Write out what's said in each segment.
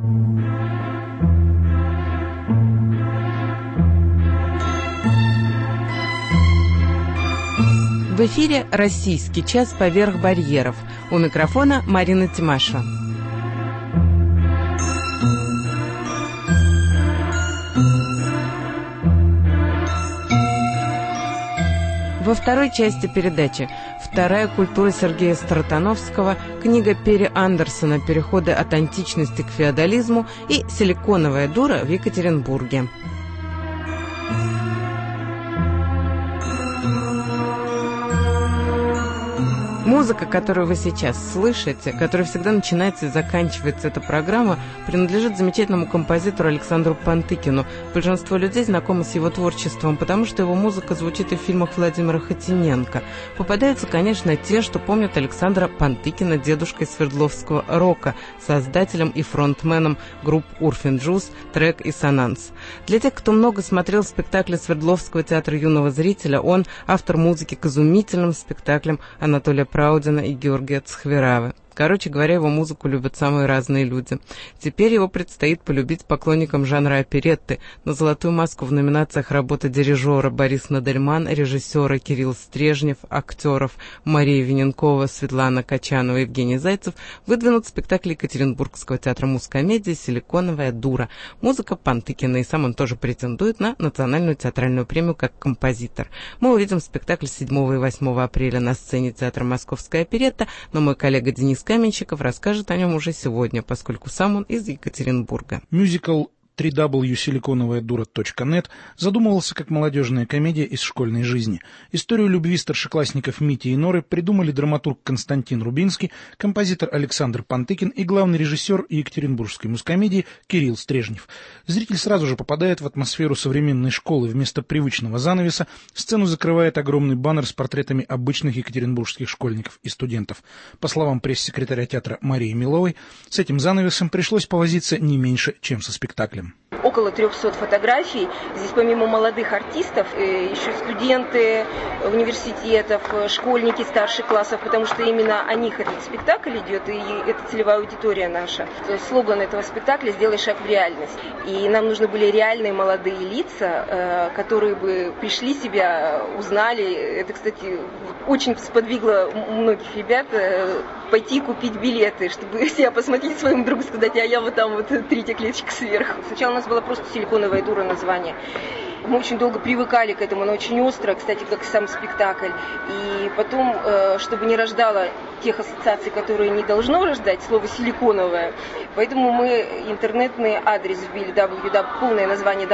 В эфире «Российский час поверх барьеров». У микрофона Марина Тимашева. Во второй части передачи «Вторая культура» Сергея Стратановского, книга Перри Андерсона «Переходы от античности к феодализму» и «Силиконовая дура» в Екатеринбурге. Музыка, которую вы сейчас слышите, которая всегда начинается и заканчивается эта программа, принадлежит замечательному композитору Александру Пантыкину. Большинство людей знакомы с его творчеством, потому что его музыка звучит и в фильмах Владимира Хотиненко. Попадаются, конечно, те, что помнят Александра Пантыкина дедушкой свердловского рока, создателем и фронтменом групп «Урфин Джюс», «Трек» и «Сонанс». Для тех, кто много смотрел спектакли Свердловского театра юного зрителя, он автор музыки к изумительным спектаклям Анатолия Праудина и Георгия Цхверавы. Короче говоря, его музыку любят самые разные люди. Теперь его предстоит полюбить поклонникам жанра оперетты. На «Золотую маску» в номинациях работы дирижера Борис Надельман, режиссера Кирилл Стрежнев, актеров Мария Виненкова, Светлана Качанова, Евгений Зайцев выдвинут спектакль Екатеринбургского театра мускомедии «Силиконовая дура». Музыка Пантыкина, и сам он тоже претендует на национальную театральную премию как композитор. Мы увидим спектакль 7 и 8 апреля на сцене театра «Московская оперетта», но мой коллега Денис Каменщиков расскажет о нем уже сегодня, поскольку сам он из Екатеринбурга. Мюзикл www.silikonovayadura.net задумывался как молодежная комедия из школьной жизни. Историю любви старшеклассников Мити и Норы придумали драматург Константин Рубинский, композитор Александр Пантыкин и главный режиссер Екатеринбургской мускомедии Кирилл Стрежнев. Зритель сразу же попадает в атмосферу современной школы. Вместо привычного занавеса сцену закрывает огромный баннер с портретами обычных екатеринбургских школьников и студентов. По словам пресс-секретаря театра Марии Миловой, с этим занавесом пришлось повозиться не меньше, чем со спектаклем. Около 300 фотографий. Здесь помимо молодых артистов еще студенты университетов, школьники старших классов, потому что именно о них этот спектакль идет, и это целевая аудитория наша. Слоган этого спектакля «Сделай шаг в реальность». И нам нужны были реальные молодые лица, которые бы пришли себя, узнали. Это, кстати, очень сподвигло многих ребят пойти купить билеты, чтобы себя посмотреть своему другу, сказать, а я вот там вот третья клеточка сверху. Сначала у нас была просто «Силиконовая дура» название. Мы очень долго привыкали к этому, оно очень острое, кстати, как и сам спектакль. И потом, чтобы не рождало тех ассоциаций, которые не должно рождать, слово «силиконовое», поэтому мы интернетный адрес вбили, полное название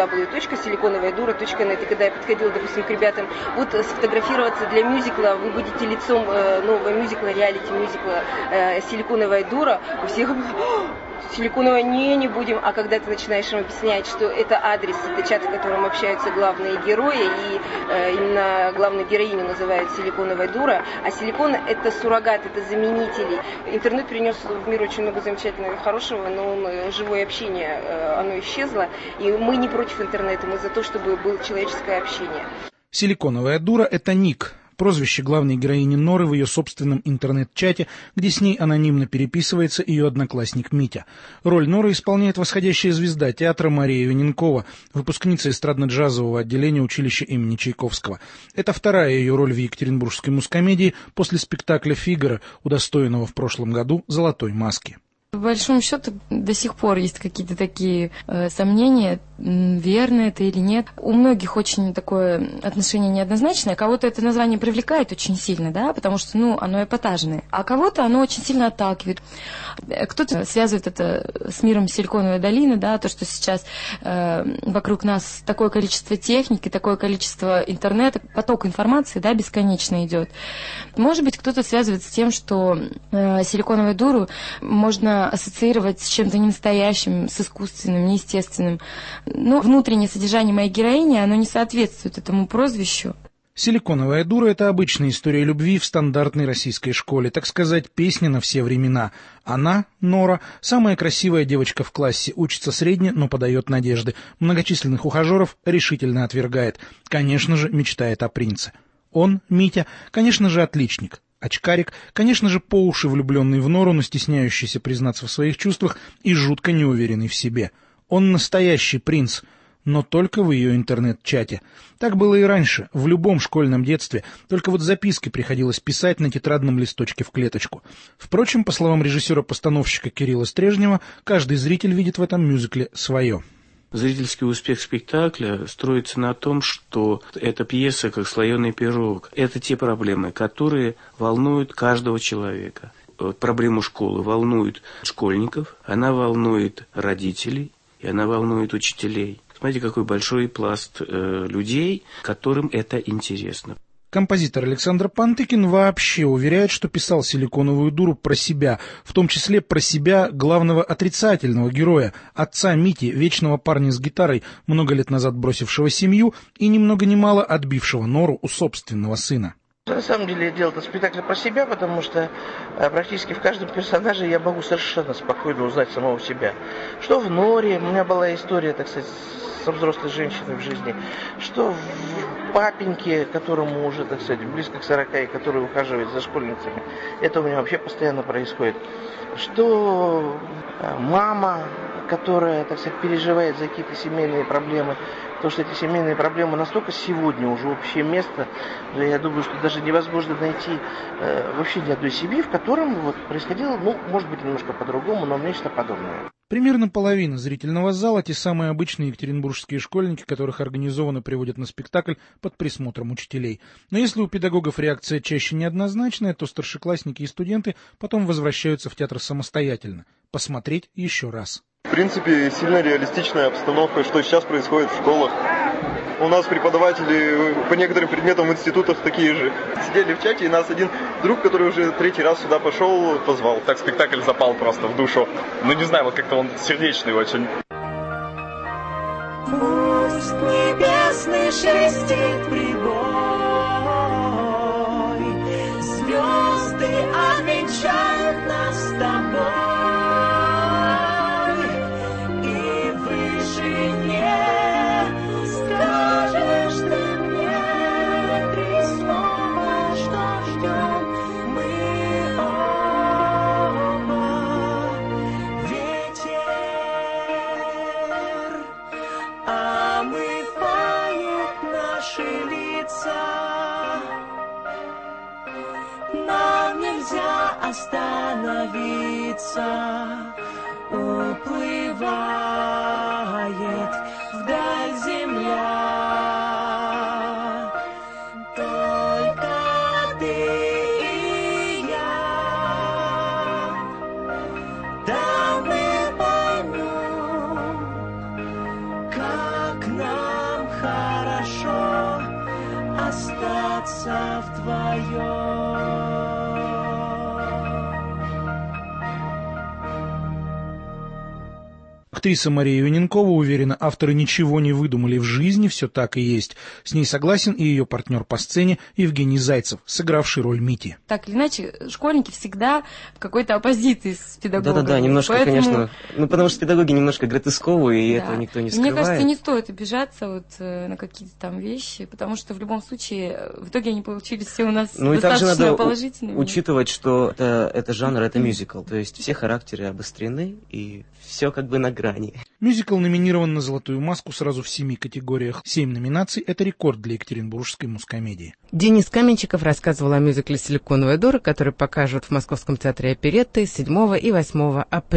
www.silikonovayadura.net. И когда я подходила, допустим, к ребятам, вот сфотографироваться для мюзикла, вы будете лицом нового мюзикла, реалити-мюзикла «Силиконовая дура», у всех «Силиконовая» не будем, а когда ты начинаешь им объяснять, что это адрес, это чат, в котором общаются главные герои, и именно главную героиню называют «Силиконовая дура», а силикон – это суррогат, это заменители. Интернет принес в мир очень много замечательного и хорошего, но живое общение, оно исчезло, и мы не против интернета, мы за то, чтобы было человеческое общение. «Силиконовая дура» – это ник. Прозвище главной героини Норы в ее собственном интернет-чате, где с ней анонимно переписывается ее одноклассник Митя. Роль Норы исполняет восходящая звезда театра Мария Виненкова, выпускница эстрадно-джазового отделения училища имени Чайковского. Это вторая ее роль в Екатеринбургской мускомедии после спектакля «Фигаро», удостоенного в прошлом году «Золотой маски». По большому счету, до сих пор есть какие-то такие сомнения, верно это или нет. У многих очень такое отношение неоднозначное. Кого-то это название привлекает очень сильно, да, потому что, оно эпатажное. А кого-то оно очень сильно отталкивает. Кто-то связывает это с миром Силиконовой долины, да, то, что сейчас вокруг нас такое количество техники, такое количество интернета, поток информации, да, бесконечно идет. Может быть, кто-то связывает с тем, что Силиконовую дуру можно ассоциировать с чем-то ненастоящим, с искусственным, неестественным. Но внутреннее содержание моей героини, оно не соответствует этому прозвищу. «Силиконовая дура» — это обычная история любви в стандартной российской школе, так сказать, песня на все времена. Она, Нора, самая красивая девочка в классе, учится средне, но подает надежды. Многочисленных ухажеров решительно отвергает. Конечно же, мечтает о принце. Он, Митя, конечно же, отличник. очкарик, конечно же, по уши влюбленный в Нору, но стесняющийся признаться в своих чувствах и жутко неуверенный в себе. Он настоящий принц, но только в ее интернет-чате. Так было и раньше, в любом школьном детстве, только вот записки приходилось писать на тетрадном листочке в клеточку. Впрочем, по словам режиссера-постановщика Кирилла Стрежнева, каждый зритель видит в этом мюзикле свое. Зрительский успех спектакля строится на том, что эта пьеса как слоеный пирог. Это те проблемы, которые волнуют каждого человека. Проблему школы волнует школьников, она волнует родителей, и она волнует учителей. Смотрите, какой большой пласт людей, которым это интересно. Композитор Александр Пантыкин вообще уверяет, что писал «Силиконовую дуру» про себя, в том числе про себя, главного отрицательного героя, отца Мити, вечного парня с гитарой, много лет назад бросившего семью и ни много ни мало отбившего Нору у собственного сына. На самом деле я делал этот спектакль про себя, потому что практически в каждом персонаже я могу совершенно спокойно узнать самого себя. Что в Норе, у меня была история, так сказать, со взрослой женщиной в жизни, что в папеньке, которому уже, так сказать, близко к 40, и который ухаживает за школьницами. Это у меня вообще постоянно происходит. Что мама, которая, так сказать, переживает за какие-то семейные проблемы, потому что эти семейные проблемы настолько сегодня уже общее место, я думаю, что даже невозможно найти вообще ни одной семьи, в котором вот происходило, может быть, немножко по-другому, но нечто подобное. Примерно половина зрительного зала – те самые обычные екатеринбургские школьники, которых организованно приводят на спектакль под присмотром учителей. Но если у педагогов реакция чаще неоднозначная, то старшеклассники и студенты потом возвращаются в театр самостоятельно, посмотреть еще раз. В принципе, сильно реалистичная обстановка, что сейчас происходит в школах. У нас преподаватели по некоторым предметам в институтах такие же. Сидели в чате, и нас один друг, который уже 3-й раз сюда пошел, позвал. Так спектакль запал просто в душу. Не знаю, вот как-то он сердечный очень. Пусть небесный шелестит прибой, звезды обвенчают нас с тобой. Нам нельзя остановиться, уплывает вдаль земля. Только ты и я, да мы поймем, как нам хорошо остаться вдвоем. Актриса Мария Виненкова уверена, авторы ничего не выдумали в жизни, все так и есть. С ней согласен и ее партнер по сцене Евгений Зайцев, сыгравший роль Мити. Так или иначе, школьники всегда в какой-то оппозиции с педагогами. Да, немножко, поэтому... конечно. Потому что педагоги немножко гротесковые, и этого никто не скрывает. Мне кажется, не стоит обижаться вот на какие-то там вещи, потому что в любом случае, в итоге они получились все у нас достаточно положительными. Учитывать, что это жанр, это мюзикл. То есть все характеры обострены, и все как бы на грани. Мюзикл номинирован на «Золотую маску» сразу в 7 категориях. 7 номинаций – это рекорд для екатеринбургской мускомедии. Денис Каменщиков рассказывал о мюзикле «Силиконовая дура», который покажут в Московском театре оперетты 7 и 8 апреля.